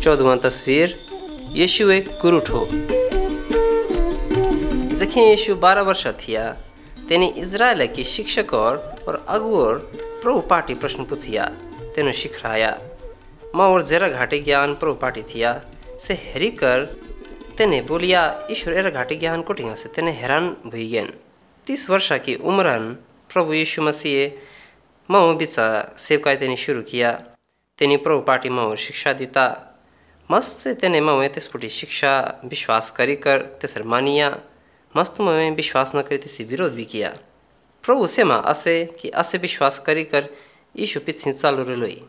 14वां तस्वीर यीशु एक गुरु ठो। जखी यीशु 12 वर्ष थिया तेनी इजराइल की शिक्षक और अगुओर प्रभु पाटी प्रश्न पूछिया तेनो शिखराया माँ और जरा घाटी ज्ञान प्रभु पाटी थिया से हेरी कर तेने बोलिया ईश्वर एरा घाटी ज्ञान कोटिंगा से तेने हैरान भई गेन। 30 वर्ष की उम्रन प्रभु यीशु मसीह माँ बिचा सेवकाई तेने शुरू किया। तेनी प्रभु पाटी माँ शिक्षा दीता मस्त तेने माँ तेस्पुटी शिक्षा विश्वास करी कर तेसर मानिया मस्त में विश्वास न करी तेसी विरोध भी किया। प्रभु से माँ असे कि असे विश्वास करी कर यीशु पिछे चालू रेलोई।